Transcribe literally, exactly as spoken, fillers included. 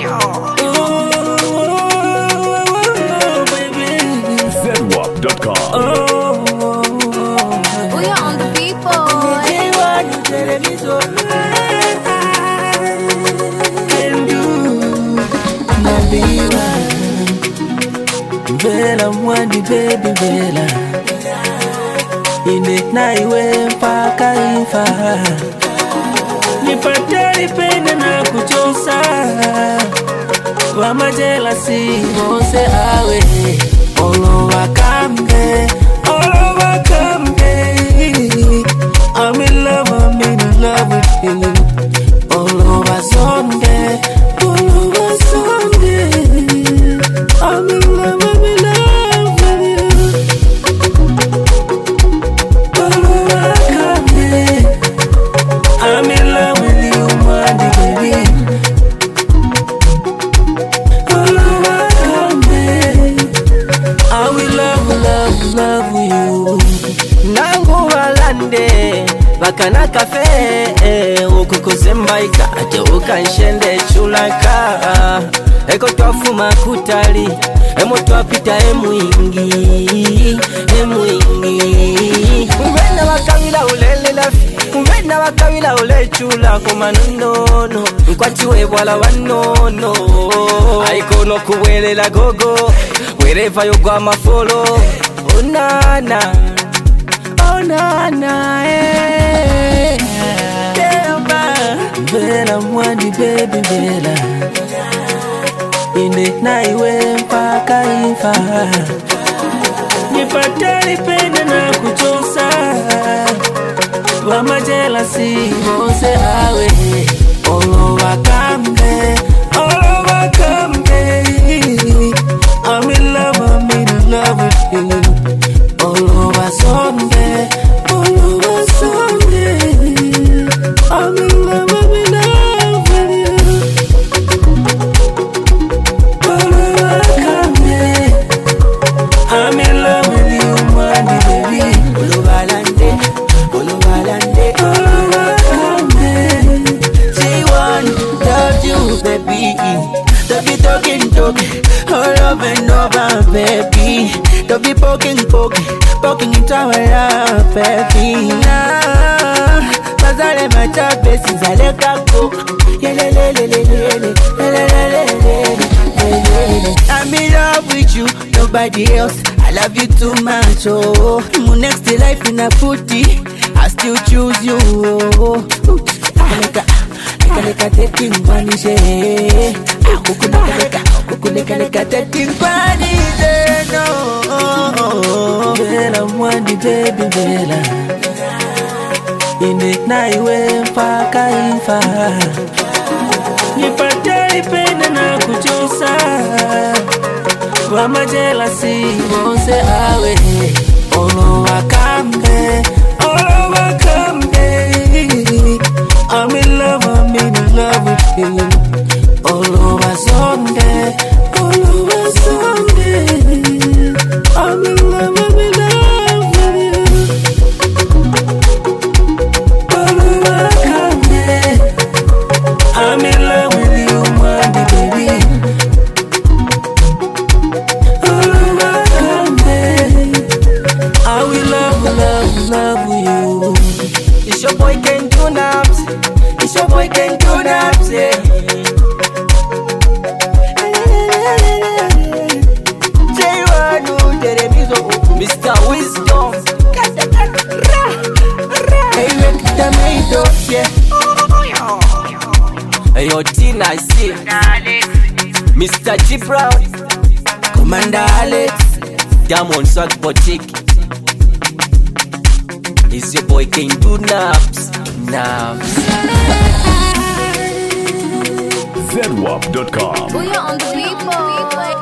Zedwap dot com. We are on the people. Bella mwandi baby bella ine na iwe mpaka ifa nipate nipende na kuchosa wa majelasi mose awe olo wakambe olo wakambe I'm in love, I'm in love with you olo wasonde olo wasonde I'm in love, I'm in love with you. Olo wakambe I'm in love with you, mwandi baby. Olo wakambe I will love, love, love you. Nangu walande bakana kafe ukukuzembaika ate ukanshende chulaka eko twafuma kutali emo twapita emwingi emwingi umena wakawila ulele lafi umena wakawila ule chula kumanono nkwachiwe bwala wanono aikono kuwelela gogo wherever you go ma follow oh nana oh nana eh Bella mwandi baby bella ine na iwe mpaka ifa nipate nipende na kuchosa wa majelasi mose awe olo wakambe olo wakambe I'm in love, I'm in love with you olo wasonde olo wasonde I'm in love, I'm in love with you. Olo wakambe I'm in love with you, mwandi baby. Olo walande, olo walande, olo wakambe G one, love you baby. Don't be talking, talking, all over and over baby. Don't be poking, poking, poking into our love baby. Nah, mazale machape sinzale kako. Yelelelelelele, yelelelelele. I'm in love with you, nobody else. I love you too much, oh. My next life in a footy, I still choose you, oh. Leka, leka, leka, taking vanishe. Kukuleka, leka, kukuleka, leka, taking vanishe, no. Bella mwandi baby bella ine na iwe mpaka ifa nipate nipende na kuchosa wa majelasi mose awe olo wakambe olo wakambe I'm in love, I'm in love with you olo wasonde olo wasonde I'm in love, I'm in love with you olo wakambe I'm in love with you, mwandi baby. Olo wakambe I will love, love, love you. It's your boy Ken do naps. It's your boy Ken do naps, yeah. J one, Mister Wisdom. Hey, make the tomatoes, yeah. Hey, your Tina, I see. Mister G Brown, Commander Alex, Diamond Swag Boutique. It's your boy King Do Naps, Naps. Zedwap dot com. We are on the people.